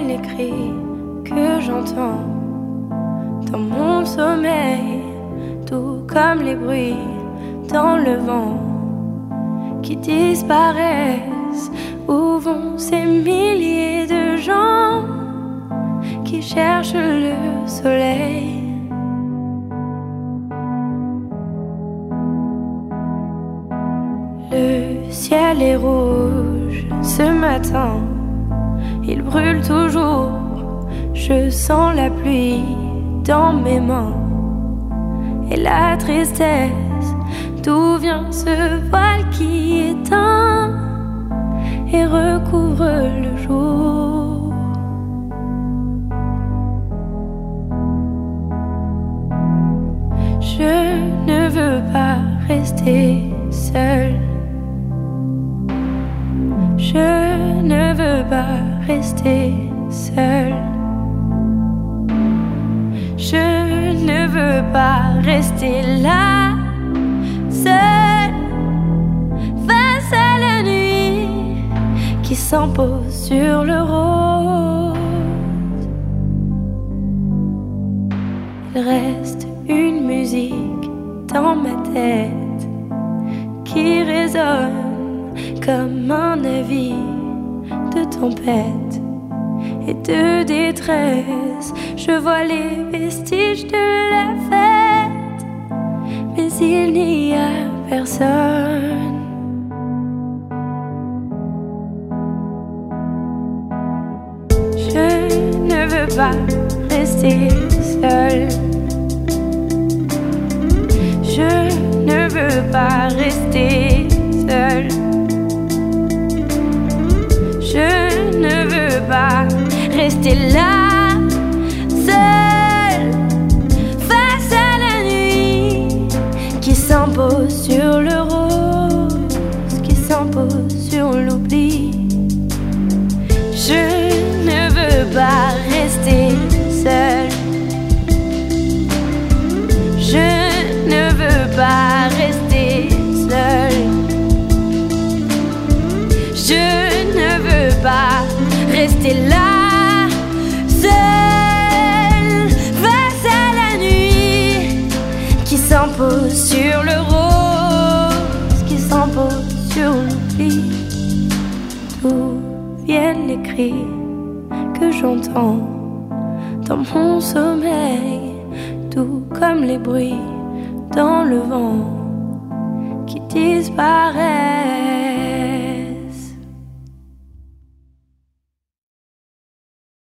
viennent les cris que j'entends dans mon sommeil, tout comme les bruits dans le vent qui disparaissent. Où vont ces milliers de gens qui cherchent le soleil? Le ciel est rouge ce matin, il brûle toujours. Je sens la pluie dans mes mains et la tristesse. D'où vient ce voile qui éteint et recouvre le jour? Je ne veux pas rester seule. Je ne veux pas rester seule. Je ne veux pas rester là, seule, face à la nuit qui s'impose sur le rose. Il reste une musique dans ma tête qui résonne comme un avis de tempête et de détresse. Je vois les vestiges de la fête, mais il n'y a personne. Je ne veux pas rester seule. Je ne veux pas rester seule. Je ne veux pas rester là, seule, face à la nuit qui s'impose sur le rose, qui s'impose sur l'oubli. Je ne veux pas rester seule. Je ne veux pas rester seule. Je ne veux pas rester là, seule, face à la nuit qui s'impose sur le rose, qui s'impose sur l'oubli. D'où viennent les cris que j'entends dans mon sommeil, tout comme les bruits dans le vent qui disparaissent.